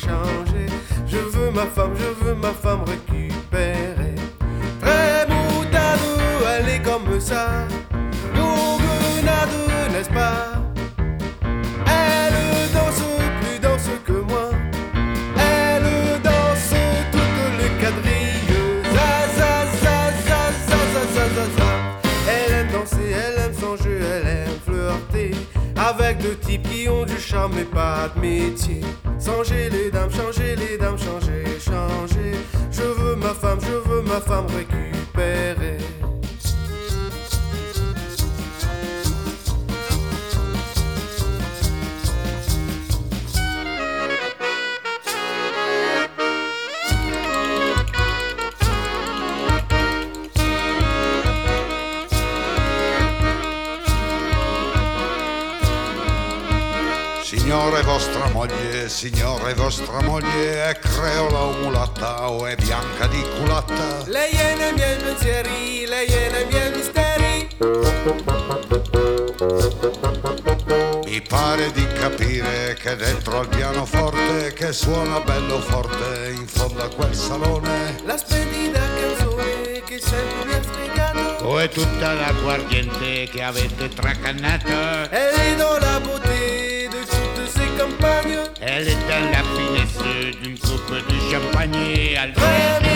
changer. Je veux ma femme récupérée. Très boutade, elle est comme ça. Goguenade, n'est-ce pas? Elle danse plus danse que moi. Elle danse toutes les quadrilles. Za za za za za za za za za. Elle aime danser, elle aime son jeu, elle aime flirter avec deux types qui ont du charme et pas de métier. Changer les dames, changer les dames, changer, changer. Je veux ma femme récupérée. Signore vostra moglie è creola o mulatta o è bianca di culatta? Lei è nei miei pensieri, lei è nei miei misteri. Mi pare di capire che dentro al pianoforte che suona bello forte in fondo a quel salone la splendida canzone che sempre mi ha fregato. O è tutta l'acquardiente che avete tracannato? Elle est dans la beauté de toutes ces campagnes. Elle est dans la finesse d'une coupe de champagne.